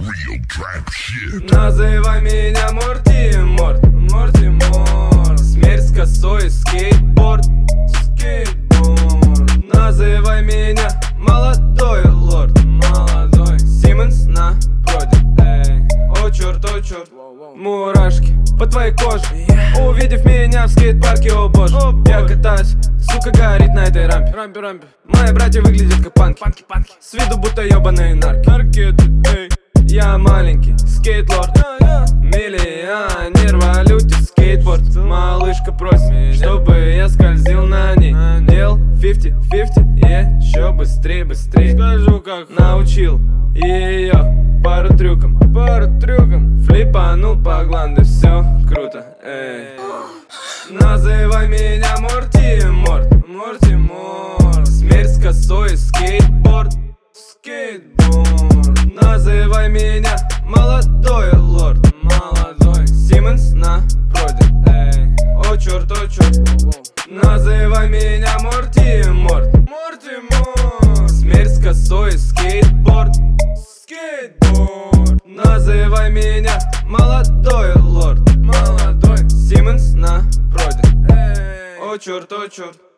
real trap shit. Называй меня Морти Морт, Морти Морт. Смерть с косой, скейтборд, скейтборд. Называй меня молодой лорд, молодой. Симмонс на проде, эй. О черт, мурашки по твоей коже. Увидев меня в скейт-парке, о боже. Я катаюсь, сука горит на этой рампе. Мои братья выглядят как панки. С виду будто ебаные нарки. Я маленький скейт-лорд, миллионер в валюте скейтборд. Малышка просит, чтобы я скользил на ней. Дел 50-50, еще быстрее. Скажу, как научил ее пару трюкам. Флипанул по гланду, все круто, эй. Называй меня Морти Морт, Морти Морт. Смерть с косой, скейтборд, скейтборд. Называй меня молодой лорд, молодой. Симмонс на проде, эй. О черт. Называй меня Морти Морт, Морти Морт. Смерть с косой, скейтборд, скейтборд. Называй меня молодой лорд, молодой. Симмонс на проде, эй. О черт.